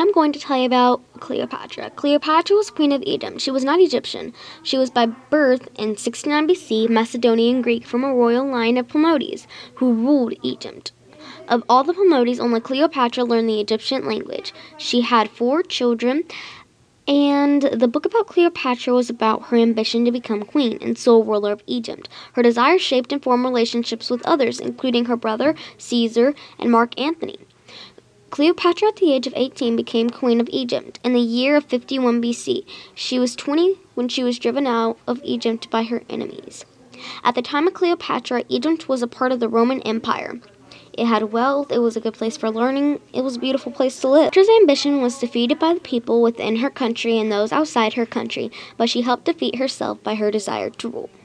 I'm going to tell you about Cleopatra. Cleopatra was queen of Egypt. She was not Egyptian. She was by birth in 69 BC, Macedonian Greek from a royal line of Ptolemies who ruled Egypt. Of all the Ptolemies, only Cleopatra learned the Egyptian language. She had 4 children, and the book about Cleopatra was about her ambition to become queen and sole ruler of Egypt. Her desire shaped and formed relationships with others, including her brother, Caesar, and Mark Antony. Cleopatra, at the age of 18, became queen of Egypt in the year of 51 BC. She was 20 when she was driven out of Egypt by her enemies. At the time of Cleopatra, Egypt was a part of the Roman Empire. It had wealth, it was a good place for learning, it was a beautiful place to live. Cleopatra's ambition was defeated by the people within her country and those outside her country, but she helped defeat herself by her desire to rule.